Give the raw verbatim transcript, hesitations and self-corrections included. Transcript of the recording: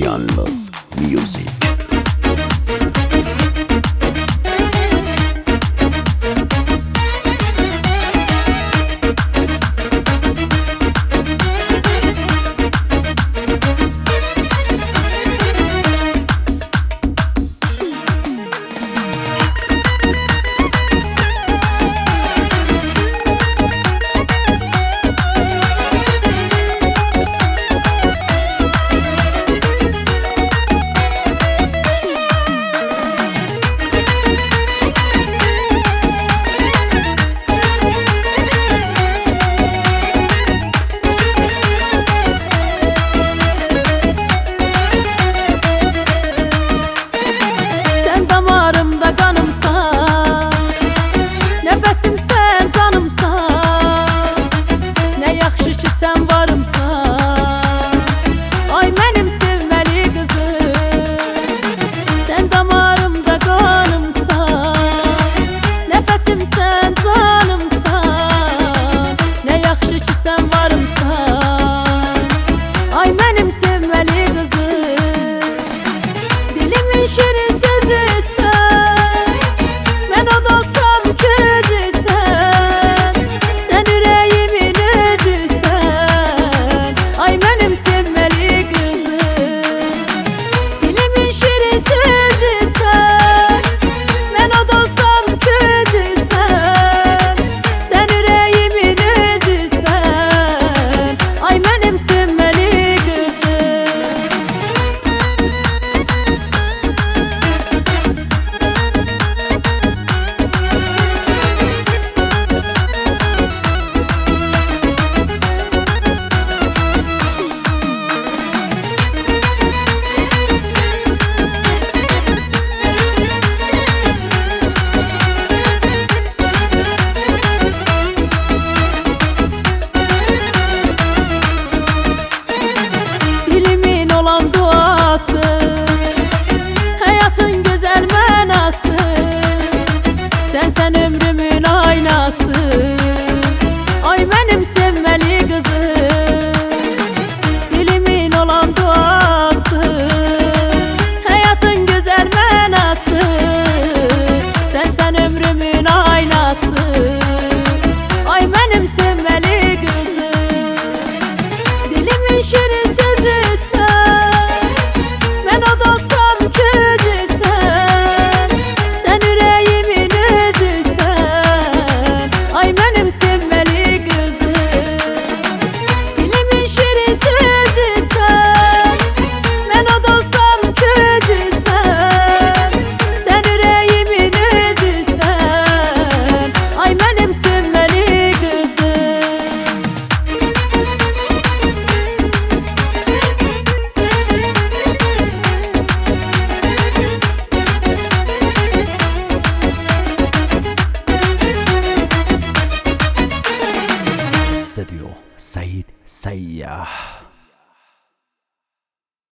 Yalnız Music. Sen varımsan, ay mənim sevməli qızım. Sən damarımda qanımsan, nəfəsimsən, canımsan. Nə yaxşı ki sən varımsan, ay mənim sevməli qızım. Dilimin şirin sözüsən, mən od olsam közüsən. Sən ürəyimin özüsən, ay mənim sevməli qızım. Dilimin şirin sözüsən, mən od olsam közüsən. Sən ürəyimin özüsən, ay mənim sevməli qızım. Dilimin olan duası, hayatın güzel mənası. Sen sen ömrümün aynası, ay mənim sevməli qızım. Dilimin olan duası, hayatın güzel mənası. Sen sen ömrümün aynası, ay mənim sevməli qızım. Dilimin şirin sözüsən, mən od olsam közüsən. Sən ürəyimin özüsən, ay mənim sevməli qızım. Dilimin şirin sözüsən, mən od olsam közüsən. Sən ürəyimin özüsən, ay mənim sevməli qızım. Hissediyor Sait Seyyah.